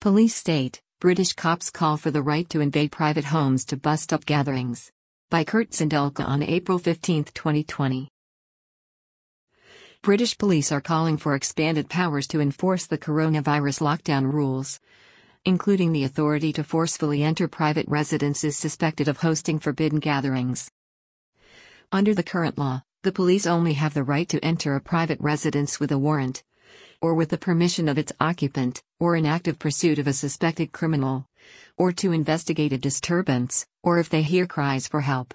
Police state, British cops call for the right to invade private homes to bust up gatherings. By Kurt Zindulka on April 15, 2020. British police are calling for expanded powers to enforce the coronavirus lockdown rules, including the authority to forcefully enter private residences suspected of hosting forbidden gatherings. Under the current law, the police only have the right to enter a private residence with a warrant, or with the permission of its occupant, or in active pursuit of a suspected criminal, or to investigate a disturbance, or if they hear cries for help.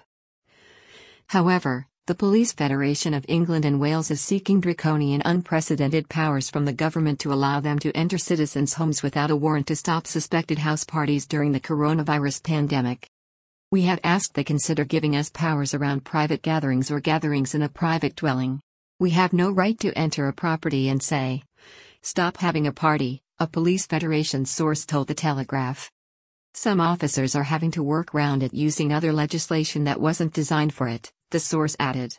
However, the Police Federation of England and Wales is seeking draconian unprecedented powers from the government to allow them to enter citizens' homes without a warrant to stop suspected house parties during the coronavirus pandemic. We have asked they consider giving us powers around private gatherings or gatherings in a private dwelling. We have no right to enter a property and say, "Stop having a party," a Police Federation source told The Telegraph. Some officers are having to work around it using other legislation that wasn't designed for it, the source added.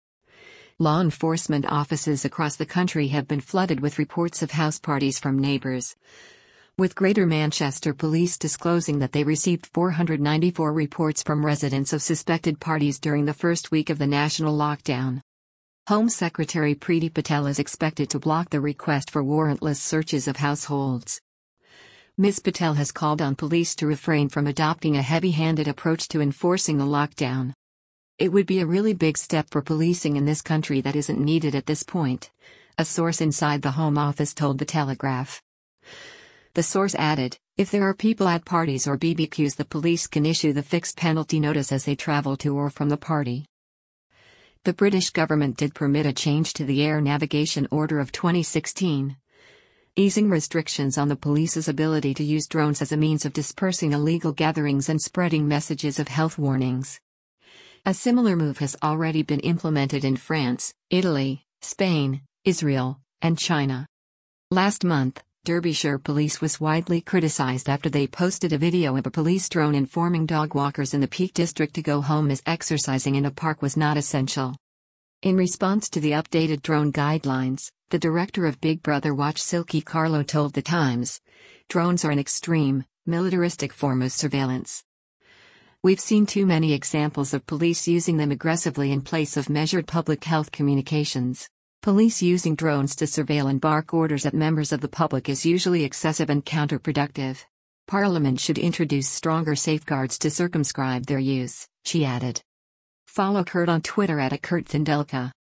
Law enforcement offices across the country have been flooded with reports of house parties from neighbors, with Greater Manchester Police disclosing that they received 494 reports from residents of suspected parties during the first week of the national lockdown. Home Secretary Priti Patel is expected to block the request for warrantless searches of households. Ms. Patel has called on police to refrain from adopting a heavy-handed approach to enforcing the lockdown. "It would be a really big step for policing in this country that isn't needed at this point," a source inside the Home Office told The Telegraph. The source added, "If there are people at parties or BBQs, the police can issue the fixed penalty notice as they travel to or from the party." The British government did permit a change to the Air Navigation Order of 2016, easing restrictions on the police's ability to use drones as a means of dispersing illegal gatherings and spreading messages of health warnings. A similar move has already been implemented in France, Italy, Spain, Israel, and China. Last month, Derbyshire Police was widely criticized after they posted a video of a police drone informing dog walkers in the Peak District to go home as exercising in a park was not essential. In response to the updated drone guidelines, the director of Big Brother Watch Silkie Carlo told The Times, "Drones are an extreme, militaristic form of surveillance. We've seen too many examples of police using them aggressively in place of measured public health communications. Police using drones to surveil and bark orders at members of the public is usually excessive and counterproductive. Parliament should introduce stronger safeguards to circumscribe their use," she added. Follow Kurt on Twitter @KurtZindulka.